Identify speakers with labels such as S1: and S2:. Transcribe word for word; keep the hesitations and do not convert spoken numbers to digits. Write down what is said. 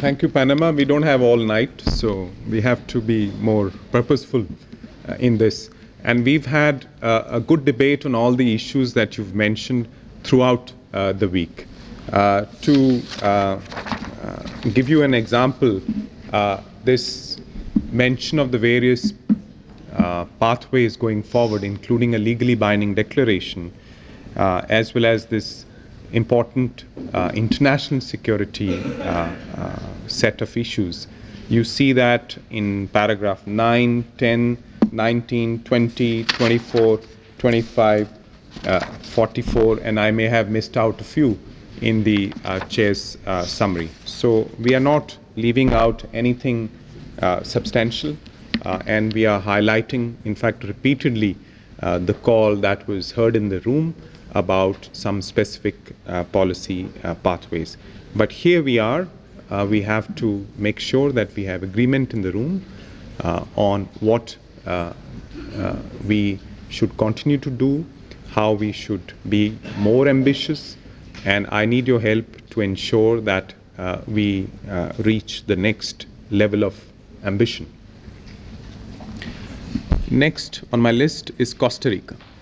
S1: thank you, Panama. We don't have all night, so we have to be more purposeful uh, in this. And we've had uh, a good debate on all the issues that you've mentioned throughout uh, the week. Uh, to uh, uh, give you an example, uh, this mention of the various uh, pathways going forward, including a legally binding declaration, uh, as well as this important uh, international security uh, uh, set of issues. You see that in paragraph nine, ten, nineteen, twenty, twenty-four, twenty-five, uh, forty-four, and I may have missed out a few in the uh, chair's uh, summary. So we are not leaving out anything uh, substantial, uh, and we are highlighting, in fact, repeatedly uh, the call that was heard in the room about some specific uh, policy uh, pathways. But here we are, uh, we have to make sure that we have agreement in the room uh, on what uh, uh, we should continue to do, how we should be more ambitious, and I need your help to ensure that uh, we uh, reach the next level of ambition. Next on my list is Costa Rica.